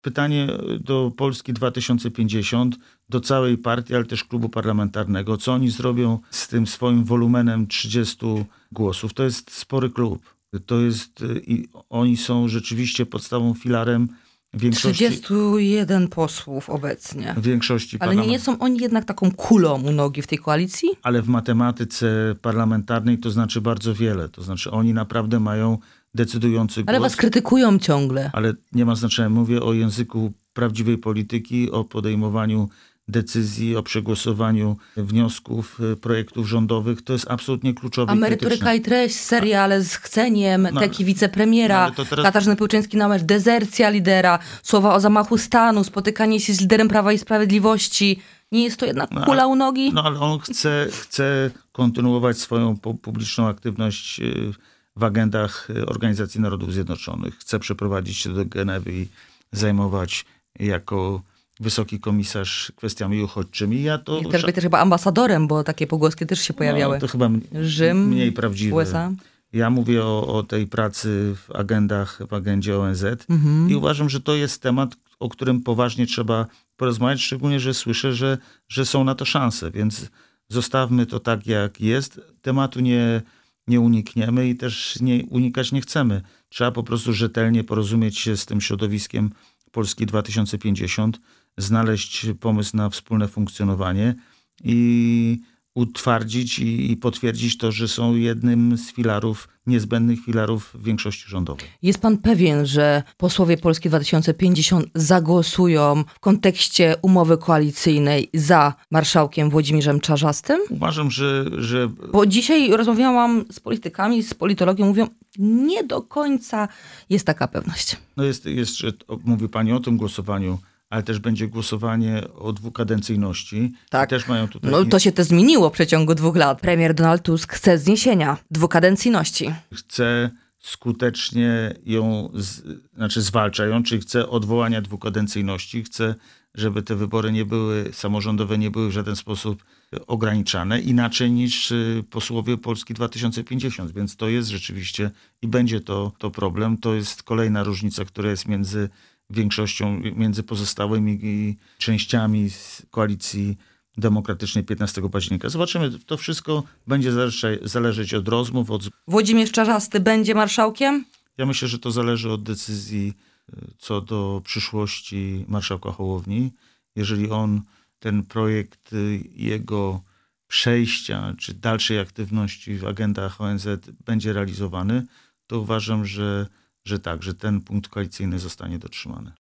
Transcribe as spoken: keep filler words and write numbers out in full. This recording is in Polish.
pytanie do Polski dwa tysiące pięćdziesiąt, do całej partii, ale też klubu parlamentarnego. Co oni zrobią z tym swoim wolumenem trzydziestu głosów? To jest spory klub. To jest, i oni są rzeczywiście podstawą, filarem większości. trzydziestu jeden posłów obecnie. Większości Ale nie, nie są oni jednak taką kulą u nogi w tej koalicji? Ale w matematyce parlamentarnej to znaczy bardzo wiele. To znaczy oni naprawdę mają decydujący głos. Ale was krytykują ciągle. Ale nie ma znaczenia. Mówię o języku prawdziwej polityki, o podejmowaniu decyzji, o przegłosowaniu wniosków, projektów rządowych. To jest absolutnie kluczowe. A merytoryka i treść, seriale z chceniem, no, teki wicepremiera, no, teraz... Katarzyny Pełczyński na mecz, dezercja lidera, słowa o zamachu stanu, spotykanie się z liderem Prawa i Sprawiedliwości. Nie jest to jednak kula u nogi? No ale on chce, chce kontynuować swoją publiczną aktywność w agendach Organizacji Narodów Zjednoczonych. Chce przeprowadzić się do Genewy i zajmować jako wysoki komisarz kwestiami uchodźczymi. Ja to... I też być też chyba ambasadorem, bo takie pogłoski też się pojawiały. No, to chyba Rzym, mniej prawdziwe. U S A. Ja mówię o, o tej pracy w agendach, w agendzie O N Z mhm. i uważam, że to jest temat, o którym poważnie trzeba porozmawiać, szczególnie, że słyszę, że, że są na to szanse, więc zostawmy to tak, jak jest. Tematu nie, nie unikniemy i też nie, unikać nie chcemy. Trzeba po prostu rzetelnie porozumieć się z tym środowiskiem Polski dwa tysiące pięćdziesiąt, znaleźć pomysł na wspólne funkcjonowanie i utwardzić i, i potwierdzić to, że są jednym z filarów, niezbędnych filarów większości rządowej. Jest pan pewien, że posłowie Polski dwa tysiące pięćdziesiąt zagłosują w kontekście umowy koalicyjnej za marszałkiem Włodzimierzem Czarzastym? Uważam, że... że... Bo dzisiaj rozmawiałam z politykami, z politologiem, mówią, nie do końca jest taka pewność. No jest, jest że mówi pani o tym głosowaniu, ale też będzie głosowanie o dwukadencyjności. Tak. Też mają tutaj... No to się też zmieniło w przeciągu dwóch lat. Premier Donald Tusk chce zniesienia dwukadencyjności. Chce skutecznie ją, z, znaczy zwalcza ją, czyli chce odwołania dwukadencyjności. Chce, żeby te wybory nie były, samorządowe nie były w żaden sposób ograniczane. Inaczej niż posłowie Polski dwa tysiące pięćdziesiąt. Więc to jest rzeczywiście i będzie to, to problem. To jest kolejna różnica, która jest między większością, między pozostałymi częściami koalicji demokratycznej piętnastego października. Zobaczymy, to wszystko będzie zależeć od rozmów. Od... Włodzimierz Czarzasty będzie marszałkiem? Ja myślę, że to zależy od decyzji co do przyszłości marszałka Hołowni. Jeżeli on, ten projekt jego przejścia czy dalszej aktywności w agendach O N Z będzie realizowany, to uważam, że że tak, że ten punkt koalicyjny zostanie dotrzymany.